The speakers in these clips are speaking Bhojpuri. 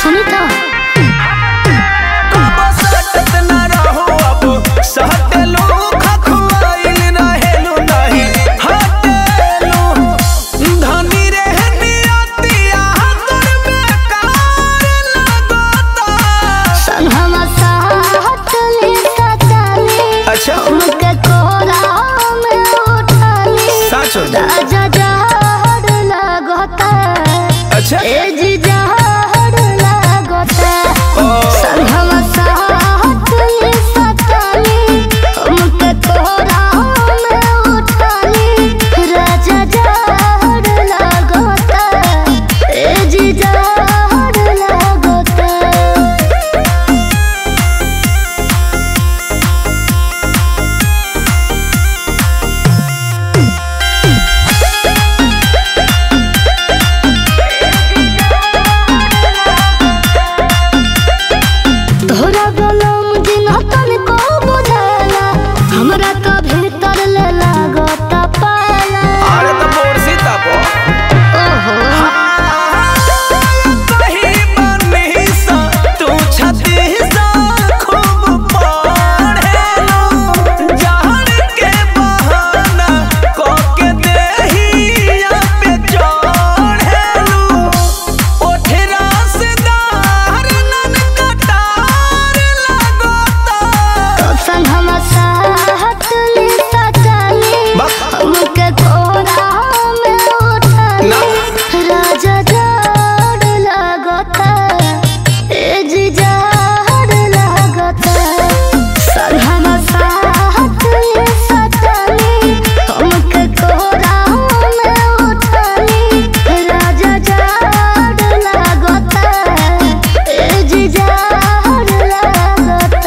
सुनी तो अच्छा राजा जहर लगता अच्छा जी जहर लगता संगम साथ ले सतानी हमके कोरा में उठानी राजा जहर लगता जी जहर लगता। तोहरा गलम दिन तन को बुझाला हमरा का भीतर ले लागता पाला। अरे तो बोरसी तापो ओहो कहीं बनी सा तू छती सा खूब पढ़ेलो जहर के बहाना को के देहिया पे चढ़ेलो ओठरा से दार नन कटार लगता तो संगम साथ ले सतानी हमके कोरा में उठानी ना। राजा जहर लगता जी जहर लगता संगम साथ ले सतानी हमके कोरा में उठानी राजा जहर लगता जी जहर लगता।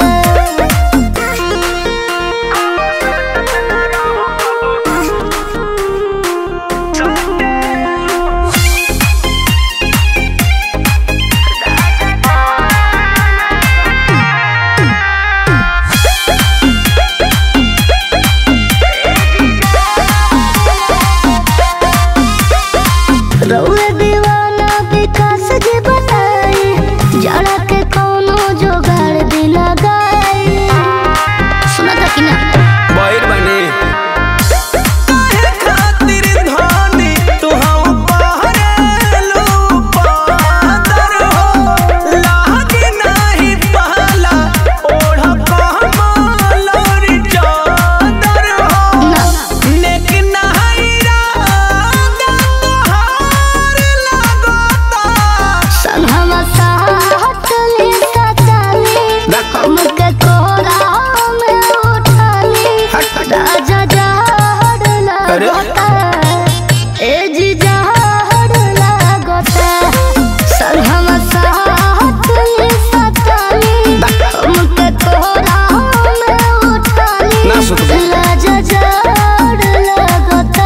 रउए दीवाना विकास जी बताए जड़ा के कोनो जोगाड़ दिला गाए सुना था कि ना बाहर बने काहे खातिर धानी तू हम पहरेलू पादर हो लागे नहीं पहला ओढ़ कहमलोरी चादर हो ना लेकिन नहीं रागा तोहार लगता संगम साथ ले सतानी हमके कोरा में उठानी राजा जहर लगता जी जहर लगता संगम साथ ले सतानी हमके कोरा में उठानी ना सुत बे। राजा जहर लगता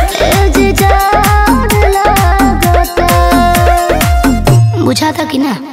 जी जहर लगता बुझा था कि ना।